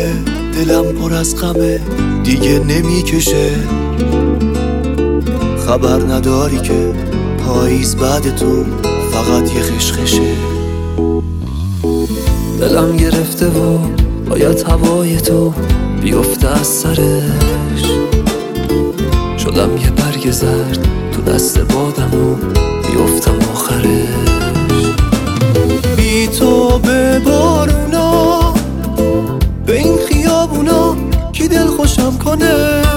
داره، دلم پر از غمه دیگه نمیکشه. خبر نداری که پاییز بعد تو فقط یه خشخشه. دلم گرفته و باید هوای تو بیفته از سرش. شدم یه برگ زرد تو دست بادم و بیفتم آخرش. بی تو به بارونا، به این خیابونا کی دل خوشم کنه.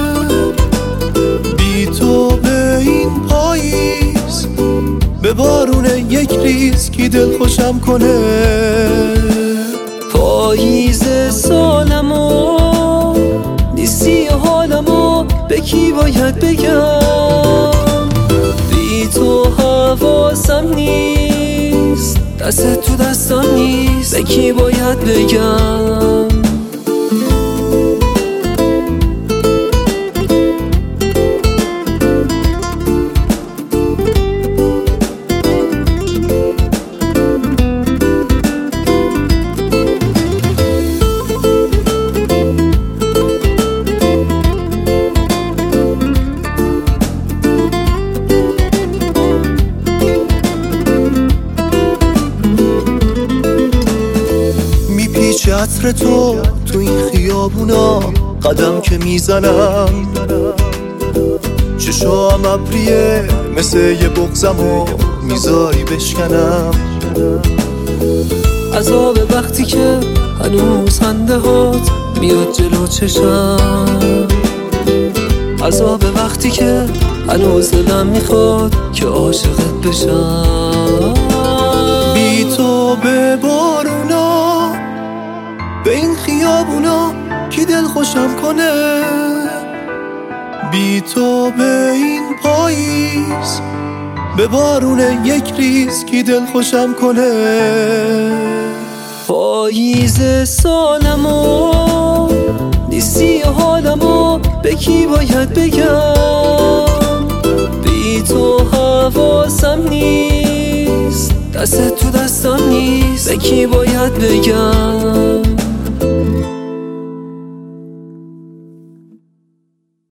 بی تو به این پاییز، به بارون یک ریز کی دل خوشم کنه. پاییز سالمو نیستی حالمو به کی باید بگم. بی تو حواسم نیست، دست تو دستم نیست، به کی باید بگم. پیچ عطر تو این خیابونا، قدم که میزنم چشام ابریه مثل یه بغضم و میذاری بشکنم. عذاب وقتی که هنوز خنده هات میاد جلو چشم. عذاب وقتی که هنوز دلم میخواد که عاشقت بشم. بی تو به بارونا، به این خیابونا کی دل خوشم کنه. بی تو به این پاییز، به بارون یک ریز کی دل خوشم کنه. پاییز سالمو نیستی حالمو به کی باید بگم. بی تو حواسم نیست، دست تو دستم نیست، به کی باید بگم.